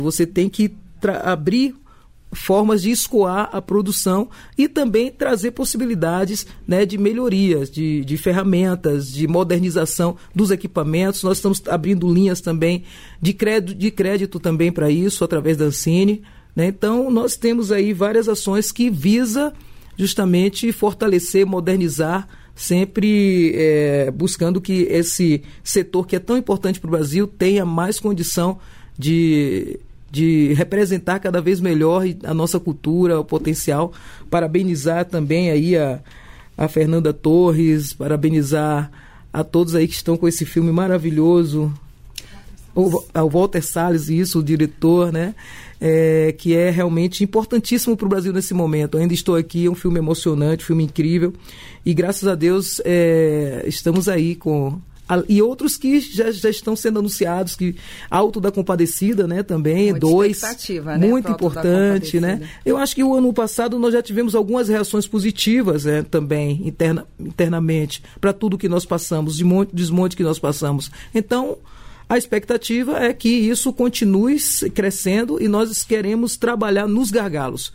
Você tem que abrir formas de escoar a produção e também trazer possibilidades, né, de melhorias, de ferramentas, de modernização dos equipamentos. Nós estamos abrindo linhas também de crédito também para isso, através da Ancine, né? Então, nós temos aí várias ações que visa justamente fortalecer, modernizar, sempre buscando que esse setor que é tão importante para o Brasil tenha mais condição de representar cada vez melhor a nossa cultura, o potencial. Parabenizar também aí a Fernanda Torres, parabenizar a todos aí que estão com esse filme maravilhoso, ao Walter Salles, isso, o diretor, né? Que é realmente importantíssimo para o Brasil nesse momento. Eu ainda estou aqui, é um filme emocionante, um filme incrível, e graças a Deus estamos aí com... E outros que já estão sendo anunciados, que Alto da Compadecida, né, também, muita 2, expectativa, né, muito importante, né? Eu acho que o ano passado nós já tivemos algumas reações positivas, também, internamente, para tudo que nós passamos, desmonte que nós passamos. Então, a expectativa é que isso continue crescendo e nós queremos trabalhar nos gargalos.